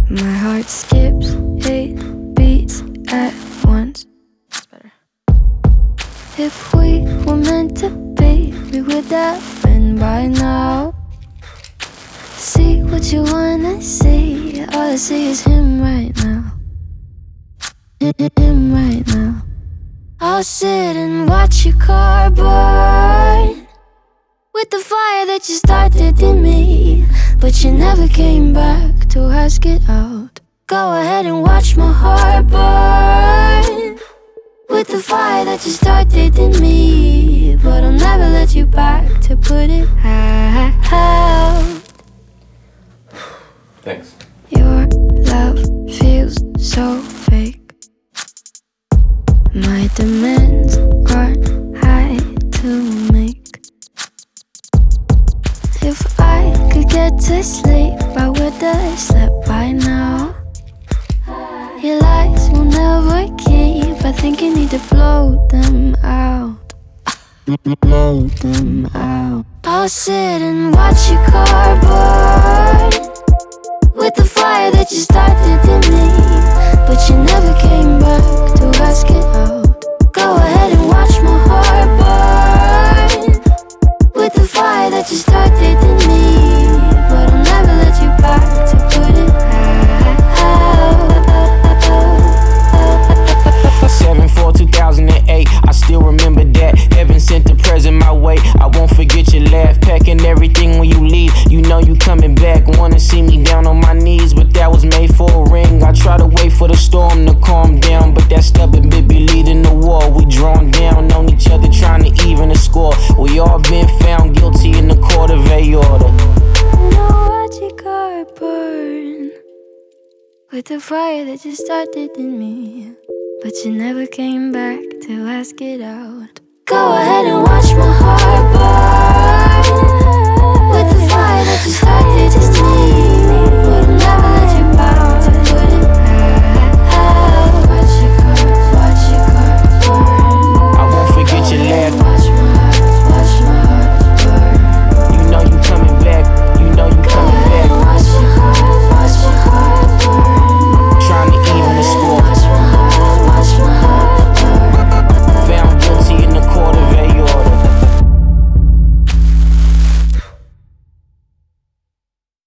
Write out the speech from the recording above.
My heart skips 8 beats at once. That's better. If we were meant to be, we would have been by now. See what you wanna see. All I see is him right now. Him right now. I'll sit and watch your car burn with the fire that you started in me, but you never came back to ask it out. Go ahead and watch my heart burn with the fire that you started in me, but I'll never let you back to put it out. Thanks. Your love feels so fake. My demands aren't high to make. If I could get to sleep, I would have slept by now. Your lies will never keep. I think you need to blow them out. Blow them out. I'll sit and watch your car burn with the fire that you started in me, but you never came back to ask it out. Go ahead and watch my heart burn with the fire that you started in me, but I'll never let you back to put it out. 7/4/2008, I still remember that. Heaven sent the present my way. I won't forget your laugh, packing everything when you leave. You know you coming back. Wanna see me down on my knees, but that was made for a ring. I try to wait for the storm to calm down, but that stubborn bit be leading the war. We drawn down on each other, trying to even the score. We all been found guilty in the court of aorta. And I'll watch your car burn with the fire that you started in me, but you never came back to ask it out. Go ahead and watch my heart burn with the fire that you started